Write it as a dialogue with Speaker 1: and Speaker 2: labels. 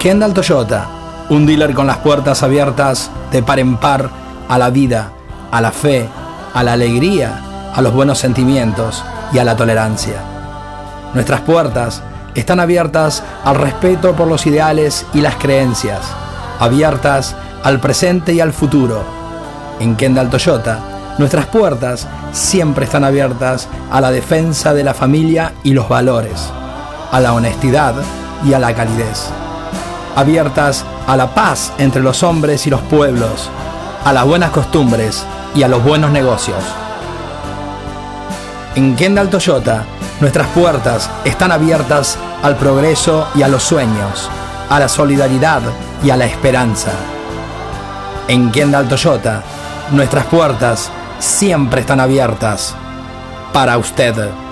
Speaker 1: Kendall Toyota, un dealer con las puertas abiertas de par en par a la vida, a la fe, a la alegría, a los buenos sentimientos y a la tolerancia. Nuestras puertas están abiertas al respeto por los ideales y las creencias, abiertas al presente y al futuro. En Kendall Toyota, nuestras puertas siempre están abiertas a la defensa de la familia y los valores, a la honestidad y a la calidez. Abiertas a la paz entre los hombres y los pueblos, a las buenas costumbres y a los buenos negocios. En Kendall Toyota, nuestras puertas están abiertas al progreso y a los sueños, a la solidaridad y a la esperanza. En Kendall Toyota, nuestras puertas siempre están abiertas para usted.